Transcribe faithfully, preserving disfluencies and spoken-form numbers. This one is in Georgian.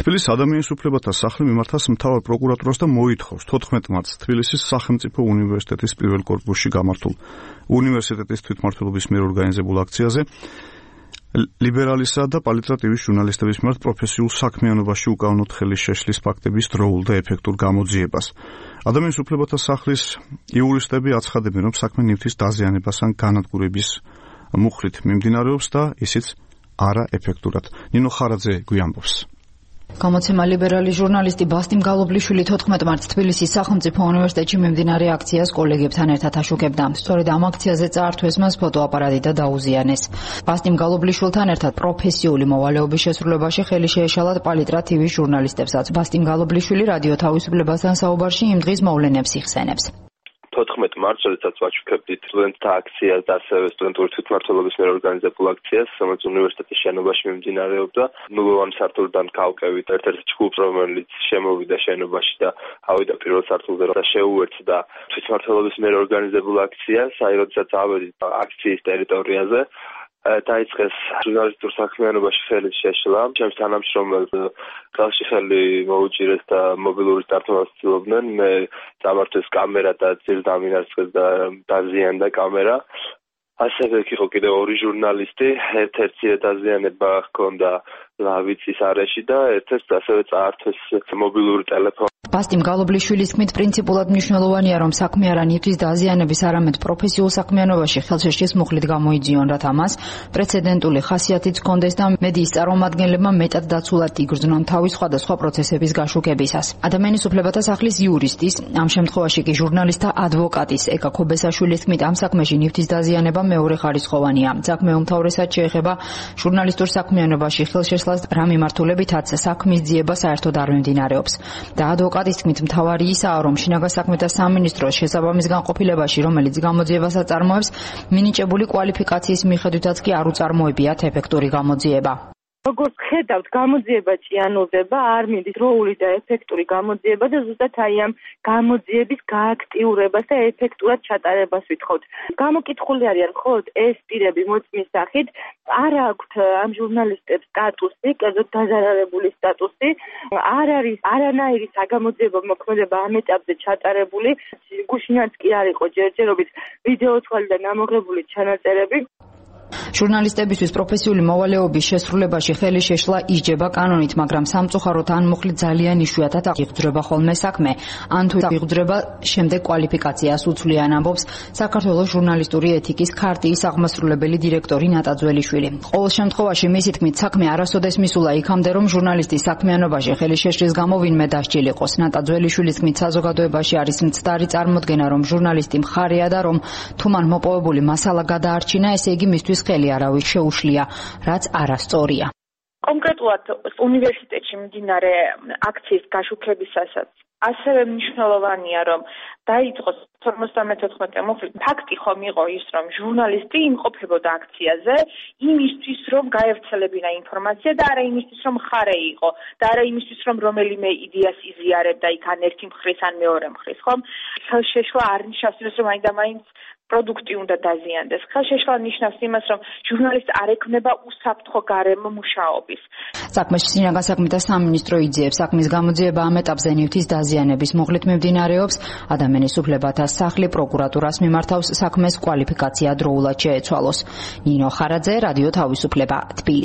თბილისის ადამიანის უფლებათა სახლი მიმართავს მთავარ პროკურატურას და მოითხოვს თოთხმეტ მარტს თბილისის სახელმწიფო უნივერსიტეტის პირველ კორპუსში გამართულ უნივერსიტეტის თვითმმართველობის მიერ ორგანიზებულ აქციაზე ლიბერალისა და პალიტრა ტივის ჟურნალისტების მიმართ პროფესიულ საქმიანობაში უკანონოდ ხელის შეშლის ფაქტების დროულ და ეფექტურ გამოძიებას. ადამიანის უფლებათა სახლის იურისტები აცხადებენ, რომ საქმე ნივთის დაზიანებას ან განადგურების მუხლით მიმდინარეობს და ისიც არა ეფექტურად. ნინო ხარაძე გვიამბობს. გამოცემა ლიბერალი ჟურნალისტი ბასტიმ გალობლიშვილი თოთხმეტ მარტს თბილისის სახელმწიფო უნივერსიტეტში მიმდინარე აქციას კოლეგებთან ერთად აშუქებდა. სწორედ ამ აქციაზე წაართვეს მას ფოტოაპარატი და დაუზიანეს. ბასტიმ გალობლიშვილთან ერთად პროფესიული მოვალეობის შესრულებაში ხელი შეეშალა პალიტრა ტივის ჟურნალისტებსაც. ბასტიმ გალობლიშვილი რადიო თავისუფლებასთან საუბარში იმ დღის მოვლენებს იხსენებს. თოთხმეტ მარტს, როდესაც ვაჩუქებდით სტუდენტთა აქციას და ასევე სტუდენტური თვითმმართველობის მიერ ორგანიზებულ აქციას, რომელიც უნივერსიტეტის შენობაში მიმდინარეობდა. ნულოვანი სართულიდან გავყევით ერთ-ერთ ჯგუფს, რომელიც შემოვიდა შენობაში და ავიდა პირველ სართულზე და შეუერთდა თვითმმართველობის მიერ ორგანიზებულ აქციას. აი, როდესაც ავედით აქციის ტერიტორიაზე, დაიწყეს ჟურნალისტურ საქმიანობაში ხელის შეშლა. ჩემს თანამშრომელს ხელში ხელი მოუჭირეს და მობილური სტარტობას ცდილობდნენ. მე წამართვეს კამერა და ძირს დამინარცხეს და დაზიანდა კამერა. ასევე იყო კიდევ ორი ჟურნალისტი, ერთ-ერთი დაზიანება ჰქონდა ლავიცის არეში და ერთ-ერთს ასევე წაართვეს მობილური ტელეფონი. ბასტიმ გალობლიშვილის თქმით, პრინციპულად მნიშვნელოვანია, რომ საქმე არა ნივთის დაზიანების, არამედ პროფესიულ საქმიანობაში ხელშეშლის მუხლით გამოიძიონ, რათა მას პრეცედენტული ხასიათიც ჰქონდეს და მედიის წარმომადგენლებმა მეტად დაცულად იგრძნონ თავის სხვადასხვა პროცესების გაშუქებისას. ადამიანის უფლებათა სახლის იურისტის, ამ შემთხვევაში კი ჟურნალისტთა ადვოკატის ეკა ქობესაშვილის თქმით, ამ საქმეში ნივთის დაზიანება მეორე ხარისხოვანია. საქმე უმთავრესად შეეხება ჟურნალისტურ საქმიანობაში ხელშეშლას, რა მიმართულებითაც საქმის ძიება საერთოდ არ მიმდინარეობს. და ადვოკატის თქმით, მთავარი ისაა, რომ შინაგან საქმეთა სამინისტროს შესაბამის განყოფილებაში, რომელიც გამოძიებას აწარმოებს, მინიჭებული კვალიფიკაციის მიხედვითაც კი არ უწარმოებიათ ეფექტური გამოძიება. როგორც ხედავთ, გამოძიება ჭიანურდება, არ მიდის დროული და ეფექტური გამოძიება და ზუსტად აი ამ გამოძიების გააქტიურებას და ეფექტურად ჩატარებას ვითხოვთ. გამოკითხული არიან მხოლოდ ეს პირები მოწმის სახით, არ აქვთ ამ ჟურნალისტებს სტატუსი, კერძოდ დაზარალებული სტატუსი, არ არის არანაირი საგამოძიებო მოქმედება ამ ეტაპზე ჩატარებული, გუშინაც კი არ იყო ჯერჯერობით ვიდეოთვალიდან ამოღებული ჩანაწერები. ჟურნალისტებისთვის პროფესიული მოვალეობის შესრულებაში ხელი შეშლა ისჯება კანონით, მაგრამ სამწუხაროდ ან მუხლით ძალიან იშვიათად იღძრება ხოლმე საქმე, ან თუ იღძრება შემდეგ კვალიფიკაციას უცვლიან, ამბობს საქართველოს ჟურნალისტური ეთიკის ქარტიის აღმასრულებელი დირექტორი ნატა ძველიშვილი. ყოველ შემთხვევაში მისი თქმით, საქმე არასოდეს მისულა იქამდე, რომ ჟურნალისტის საქმიანობაში ხელი შეშლის გამო ვინმე დასჯილიყოს. ნატა ძველიშვილის თქმით, საზოგადოებაში არის მცდარი წარმოდგენა, რომ ჟურნალისტი მხარეა და რომ თუ მან მოპოვებული მასალა გადაარჩინა, ესე იგი მისთვის ხელი არავის შეუშლია, რაც არასწორია. კონკრეტულად უნივერსიტეტში მიმდინარე აქციის გაშუქებისასაც ასევე მნიშვნელოვანია, რომ დაიწყო თორმეტ მუხლით. ფაქტი ხომ იყო ის, რომ ჟურნალისტი იმყოფებოდა აქციაზე იმისთვის, რომ გაევრცელებინა ინფორმაცია და არა იმისთვის, რომ მხარე იყო და არა იმისთვის, რომ რომელიმე იდეას იზიარებდა იქ ან ერთი მხრის ან მეორე მხრის, ხომ? ხელშეშლა არ ნიშნავს იმას, რომ აინდა მაინც პროდუქტი უნდა დაზიანდეს. ხელშეშლა ნიშნავს იმას, რომ ჟურნალისტი არ ექნება უსაფრთხო გარემო მუშაობის. საქმეში შინაგან საქმეთა სამინისტრო იძიებს, საქმის გამოძიება ამ ეტაპზე ნივთის დაზიანების მუხლით მიმდინარეობს. ადამიანის უფლებათა სახლი პროკურატურას მიმართავს საქმეს კვალიფიკაცია დროულად შეეცვალოს. ნინო ხარაძე, რადიო თავისუფლება, თბილისი.